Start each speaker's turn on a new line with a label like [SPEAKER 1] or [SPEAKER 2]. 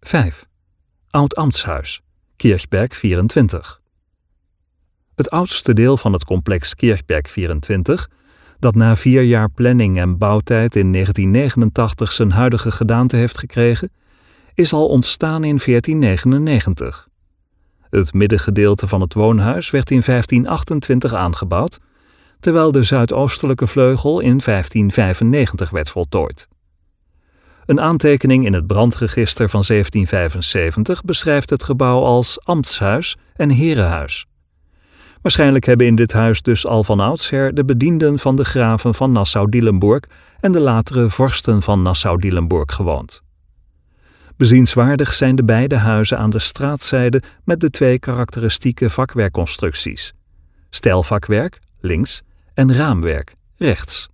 [SPEAKER 1] 5. Oud-Ambtshuis, Kirchberg 24. Het oudste deel van het complex Kirchberg 24, dat na 4 jaar planning en bouwtijd in 1989 zijn huidige gedaante heeft gekregen, is al ontstaan in 1499. Het middengedeelte van het woonhuis werd in 1528 aangebouwd, terwijl de zuidoostelijke vleugel in 1595 werd voltooid. Een aantekening in het brandregister van 1775 beschrijft het gebouw als ambtshuis en herenhuis. Waarschijnlijk hebben in dit huis dus al van oudsher de bedienden van de graven van Nassau-Dillenburg en de latere vorsten van Nassau-Dillenburg gewoond. Bezienswaardig zijn de beide huizen aan de straatzijde met de 2 karakteristieke vakwerkconstructies: stijlvakwerk, links, en raamwerk, rechts.